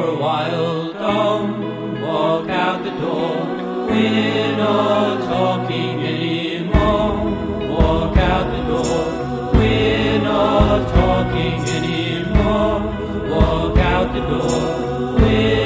for a while. Don't walk out the door. We're not talking anymore. Walk out the door. We're not talking anymore. Walk out the door. We're